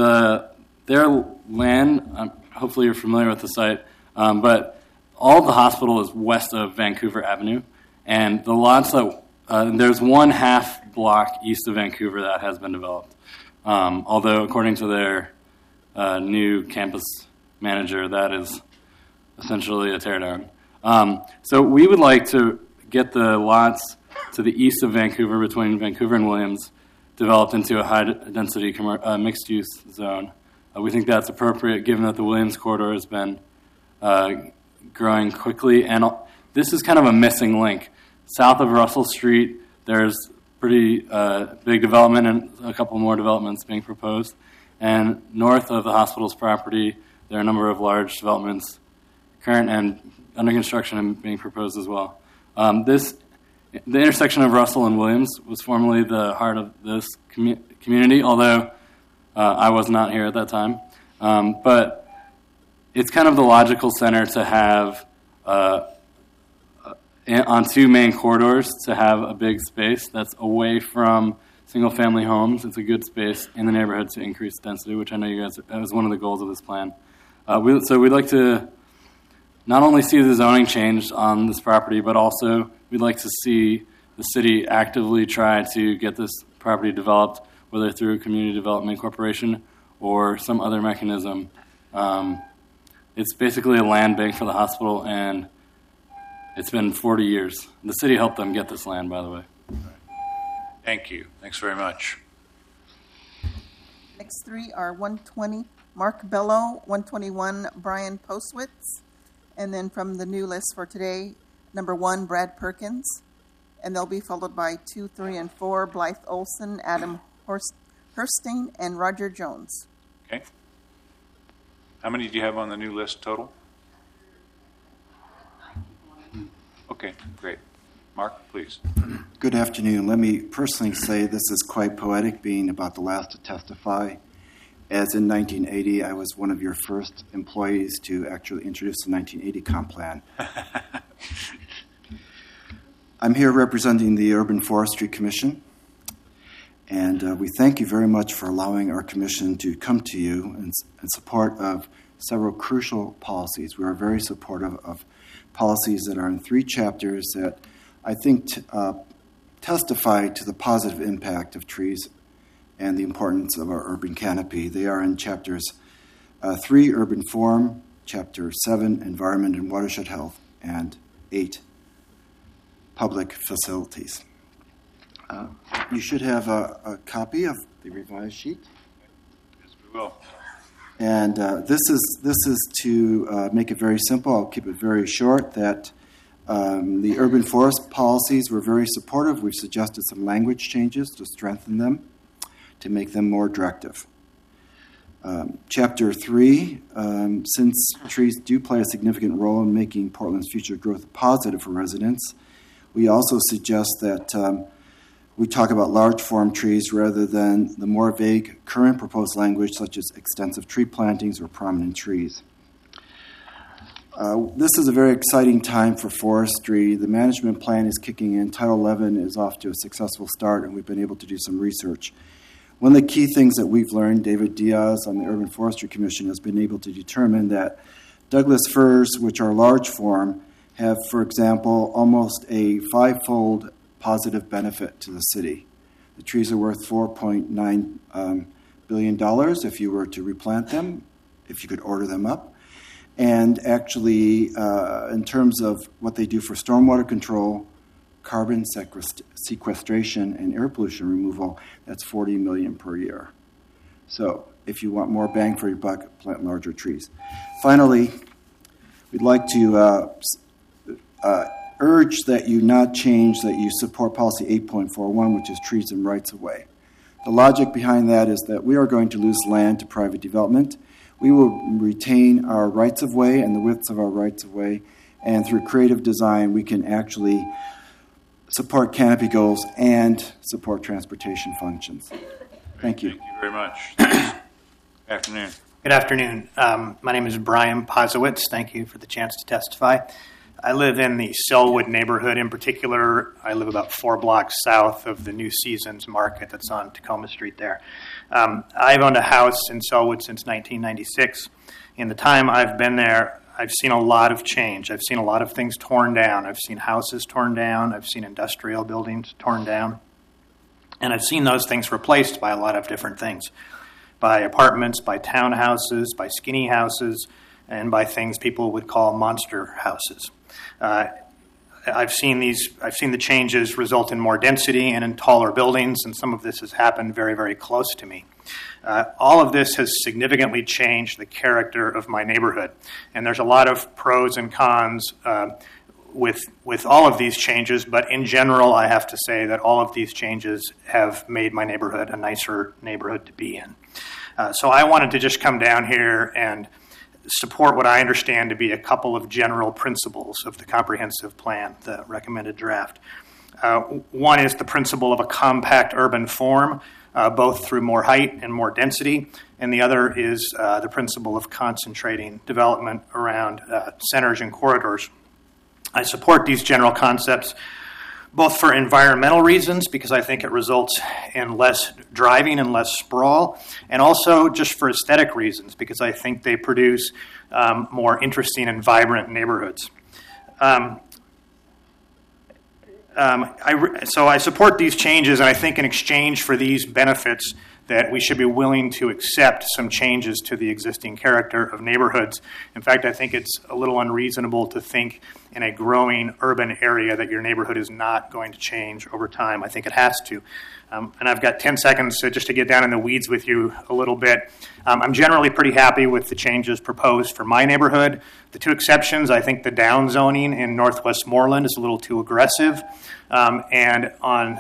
land, hopefully you're familiar with the site, but all of the hospital is west of Vancouver Avenue, and the lots that there's one half block east of Vancouver that has been developed. Although according to their new campus manager, that is essentially a teardown. So we would like to get the lots to the east of Vancouver, between Vancouver and Williams, developed into a high-density mixed-use zone. We think that's appropriate given that the Williams corridor has been growing quickly. And this is kind of a missing link. South of Russell Street, there's pretty big development and a couple more developments being proposed. And north of the hospital's property, there are a number of large developments, current and under construction, and being proposed as well. The intersection of Russell and Williams was formerly the heart of this community, although I was not here at that time. But it's kind of the logical center to have, on two main corridors, to have a big space that's away from single-family homes. It's a good space in the neighborhood to increase density, which I know you guys, that was one of the goals of this plan. So we'd like to not only see the zoning changed on this property, but also we'd like to see the city actively try to get this property developed, whether through a community development corporation or some other mechanism. It's basically a land bank for the hospital, and it's been 40 years. The city helped them get this land, by the way. Thank you. Thanks very much. Next three are 120 Mark Bello, 121 Brian Postwitz, and then from the new list for today, number 1 Brad Perkins, and they'll be followed by 2, 3, and 4 Blythe Olson, Adam Herstein, and Roger Jones. Okay. How many do you have on the new list total? Okay, great. Mark, please. Good afternoon. Let me personally say this is quite poetic, being about the last to testify. As in 1980, I was one of your first employees to actually introduce the 1980 comp plan. I'm here representing the Urban Forestry Commission, and we thank you very much for allowing our commission to come to you in support of several crucial policies. We are very supportive of policies that are in 3 chapters that I think testify to the positive impact of trees and the importance of our urban canopy. They are in chapters 3, Urban Form, chapter 7, Environment and Watershed Health, and 8, Public Facilities. You should have a copy of the revised sheet. Yes, we will. And this is to make it very simple. I'll keep it very short. That the urban forest policies were very supportive. We've suggested some language changes to strengthen them, to make them more directive. Chapter 3, since trees do play a significant role in making Portland's future growth positive for residents, we also suggest that we talk about large form trees rather than the more vague current proposed language such as extensive tree plantings or prominent trees. This is a very exciting time for forestry. The management plan is kicking in. Title 11 is off to a successful start, and we've been able to do some research. One of the key things that we've learned, David Diaz on the Urban Forestry Commission has been able to determine that Douglas firs, which are large form, have, for example, almost a 5-fold positive benefit to the city. The trees are worth $4.9 billion if you were to replant them, if you could order them up. And actually, in terms of what they do for stormwater control, carbon sequestration, and air pollution removal, that's $40 million per year. So if you want more bang for your buck, plant larger trees. Finally, we'd like to urge that you not change, that you support policy 8.41, which is trees and rights-of-way. The logic behind that is that we are going to lose land to private development. We will retain our rights-of-way and the widths of our rights-of-way, and through creative design, we can actually support canopy goals and support transportation functions. Thank you. Thank you very much. Afternoon. Good afternoon. My name is Brian Posowitz. Thank you for the chance to testify. I live in the Selwood neighborhood. In particular, I live about 4 blocks south of the New Seasons Market that's on Tacoma Street there. I've owned a house in Selwood since 1996. In the time I've been there, I've seen a lot of change. I've seen a lot of things torn down. I've seen houses torn down. I've seen industrial buildings torn down. And I've seen those things replaced by a lot of different things, by apartments, by townhouses, by skinny houses, and by things people would call monster houses. I've seen the changes result in more density and in taller buildings, and some of this has happened very, very close to me. All of this has significantly changed the character of my neighborhood, and there's a lot of pros and cons with all of these changes, but in general, I have to say that all of these changes have made my neighborhood a nicer neighborhood to be in. So I wanted to just come down here and support what I understand to be a couple of general principles of the comprehensive plan, the recommended draft. One is the principle of a compact urban form, both through more height and more density, and the other is the principle of concentrating development around centers and corridors. I support these general concepts both for environmental reasons, because I think it results in less driving and less sprawl, and also just for aesthetic reasons, because I think they produce more interesting and vibrant neighborhoods. So I support these changes, and I think in exchange for these benefits, that we should be willing to accept some changes to the existing character of neighborhoods. In fact, I think it's a little unreasonable to think in a growing urban area that your neighborhood is not going to change over time. I think it has to. And I've got 10 seconds just to get down in the weeds with you a little bit. I'm generally pretty happy with the changes proposed for my neighborhood. The two exceptions, I think the down zoning in Northwest Moreland is a little too aggressive. And on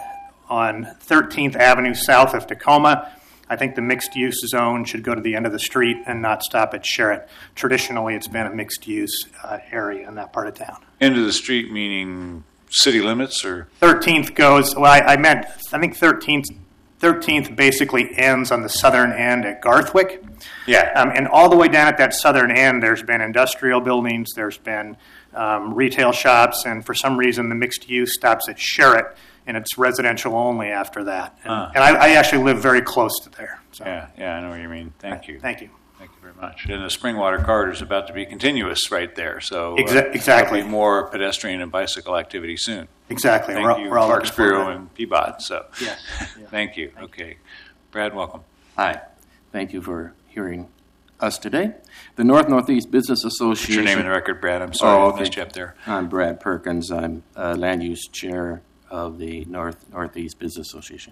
13th Avenue south of Tacoma, I think the mixed-use zone should go to the end of the street and not stop at Sherritt. Traditionally, it's been a mixed-use area in that part of town. End of the street meaning city limits, or 13th goes. Well, I think 13th basically ends on the southern end at Garthwick. Yeah. And all the way down at that southern end, there's been industrial buildings, there's been retail shops, and for some reason the mixed use stops at Sherritt, and it's residential only after that. And I actually live very close to there. So. Yeah, I know what you mean. Thank you. Thank you. Thank you very much. And the Springwater corridor is about to be continuous right there, so exactly. There'll be more pedestrian and bicycle activity soon. Exactly. Thank you, we're all Parks looking forward Bureau to it. and Peabody. So, Yes. Thank you. Okay, Brad, welcome. Hi. Thank you for hearing us today. The North-Northeast Business Association. What's your name in the record, Brad? I'm sorry okay. I missed you up there. I'm Brad Perkins. I'm Land Use Chair of the North-Northeast Business Association.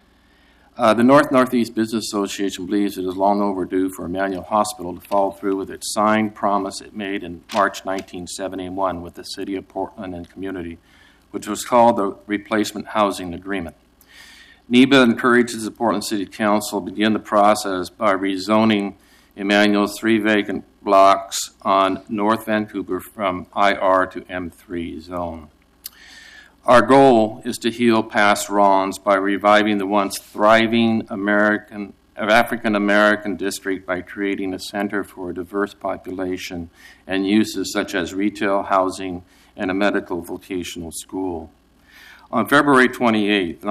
The North-Northeast Business Association believes it is long overdue for Emmanuel Hospital to follow through with its signed promise it made in March 1971 with the City of Portland and community, which was called the Replacement Housing Agreement. NEBA encourages the Portland City Council to begin the process by rezoning Emmanuel's 3 vacant blocks on North Vancouver from IR to M3 zone. Our goal is to heal past wrongs by reviving the once thriving African American district by creating a center for a diverse population and uses such as retail, housing, and a medical vocational school. On February 28,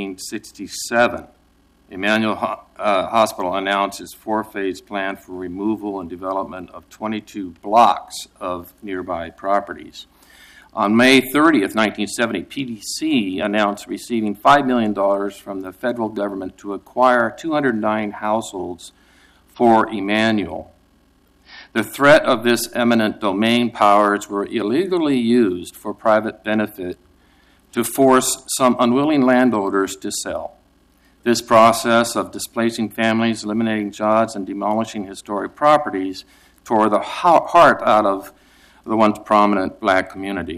1967, Emmanuel Hospital announced its 4-phase plan for removal and development of 22 blocks of nearby properties. On May 30th, 1970, PDC announced receiving $5 million from the federal government to acquire 209 households for Emmanuel. The threat of this eminent domain powers were illegally used for private benefit to force some unwilling landowners to sell. This process of displacing families, eliminating jobs, and demolishing historic properties tore the heart out of the once prominent black community.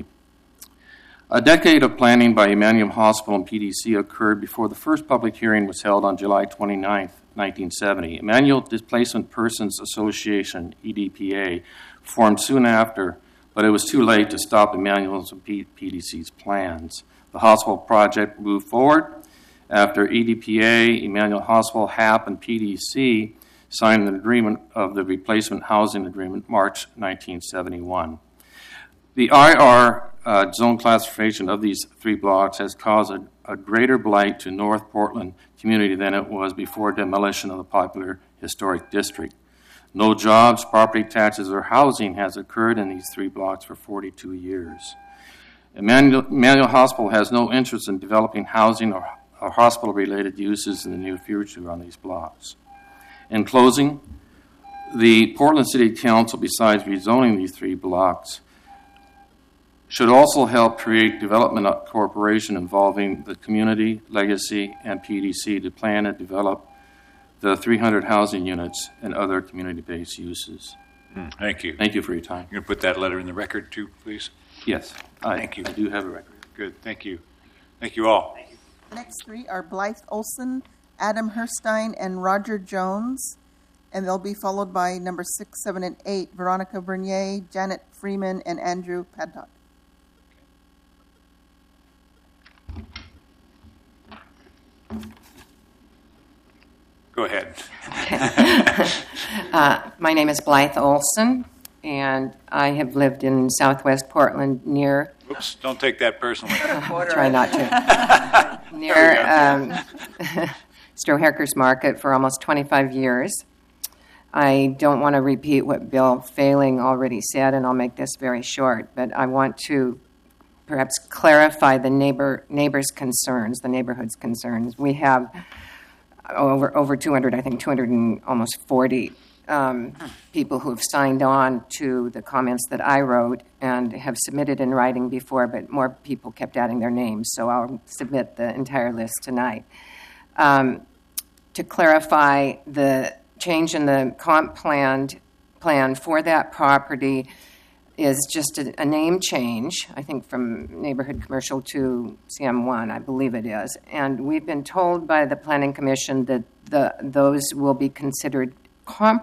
A decade of planning by Emmanuel Hospital and PDC occurred before the first public hearing was held on July 29, 1970. Emmanuel Displacement Persons Association, EDPA, formed soon after, but it was too late to stop Emmanuel's and PDC's plans. The hospital project moved forward after EDPA, Emmanuel Hospital, HAP, and PDC signed an agreement of the Replacement Housing Agreement, March 1971. The IR zone classification of these 3 blocks has caused a greater blight to North Portland community than it was before demolition of the popular historic district. No jobs, property taxes, or housing has occurred in these 3 blocks for 42 years. Emmanuel Hospital has no interest in developing housing or hospital-related uses in the near future on these blocks. In closing, the Portland City Council, besides rezoning these 3 blocks, should also help create development corporation involving the community, legacy, and PDC to plan and develop the 300 housing units and other community-based uses. Thank you. Thank you for your time. You're going to put that letter in the record too, please? Yes. Thank you. I do have a record. Good. Thank you. Thank you all. The next 3 are Blythe Olson, Adam Herstein, and Roger Jones. And they'll be followed by number 6, 7, and 8, Veronica Bernier, Janet Freeman, and Andrew Paddock. Go ahead. My name is Blythe Olson, and I have lived in Southwest Portland near... Oops, don't take that personally. Try not to. Near Stroh-Herkers Market for almost 25 years. I don't want to repeat what Bill Failing already said, and I'll make this very short, but I want to perhaps clarify the neighbor's concerns, the neighborhood's concerns. We have over 200, I think 200 and almost 40 people who have signed on to the comments that I wrote and have submitted in writing before, but more people kept adding their names, so I'll submit the entire list tonight. To clarify, the change in the comp plan for that property is just a name change, I think from neighborhood commercial to CM1, I believe it is. And we've been told by the Planning Commission that those will be considered